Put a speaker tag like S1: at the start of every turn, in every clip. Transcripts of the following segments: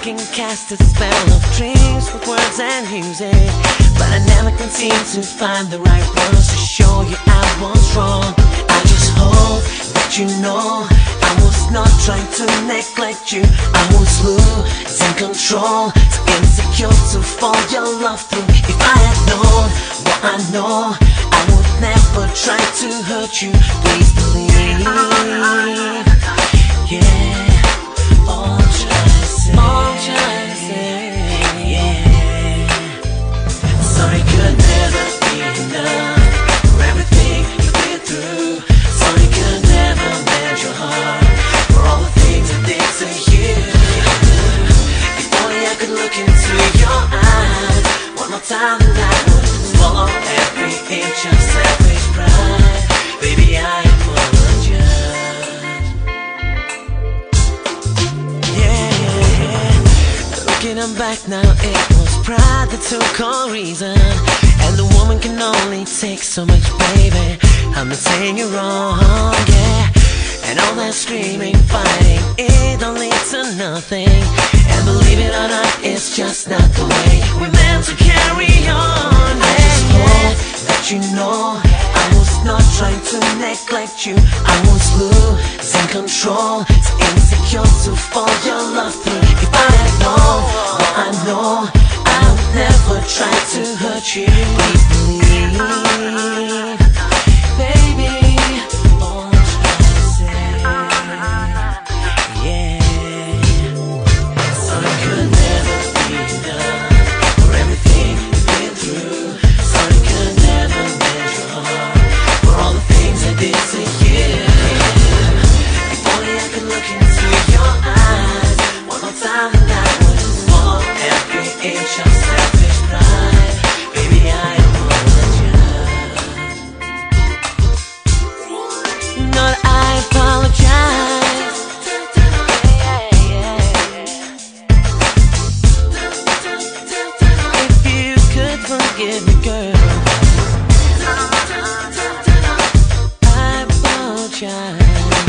S1: can cast a spell of dreams with words and music, but I never can seem to find the right words to show you I was wrong. I just hope that you know I was not trying to neglect you. I was losing control, so insecure to fall your love through. If I had known what I know, I would never try to hurt you. Please believe, yeah. All I'm trying to say, yeah. Sorry could never be enough for everything you've been through. Sorry could never mend your heart for all the things I did to you. If only I could look into your eyes one more time, then I would swallow every inch of selfish pride. Baby, I apologize. I'm back now, it was pride that took all reason, and the woman can only take so much, baby. I'm not saying you're wrong, yeah. And all that screaming, fighting, it don't lead to nothing. And believe it or not, it's just not the way we're meant to carry on, yeah. I just hope that you know I was not trying to neglect you. I was losing control, so insecure to fall your love through. If I had known what I know, I would never try to hurt you. Please believe, baby, all I'm trying to say, yeah. Sorry could never be enough for everything you've been through. Sorry could never mend your heart for all the things I did to you. If only I could look into your eyes one more time, then I would swallow every inch of selfish pride. Baby, I apologize. Not I apologize. If you could forgive me, girl, I apologize.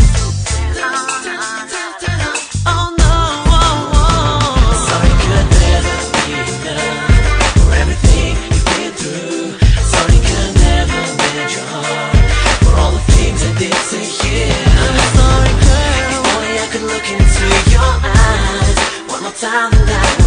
S1: Oh no, sorry could never be enough for everything you've been through. Sorry could never mend your heart for all the things I did to you. I'm sorry, girl. If only I could look into your eyes one more time, then I would